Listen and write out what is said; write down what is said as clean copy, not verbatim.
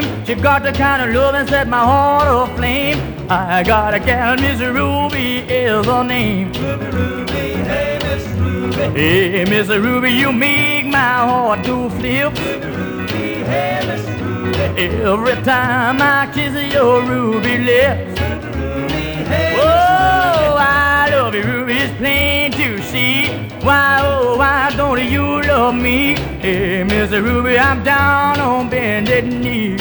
She got the kind of love and set my heart aflame. I got a gal, Miss Ruby is her name. Ruby, hey Miss Ruby. Hey, Miss Ruby, you make my heart do flip. Ruby, hey Miss Ruby. Every time I kiss your ruby lips. Ruby, hey Oh, I love you, Ruby, it's plain to see. Why, oh, why don't you love me? Hey, Miss Ruby, I'm down on bended knee.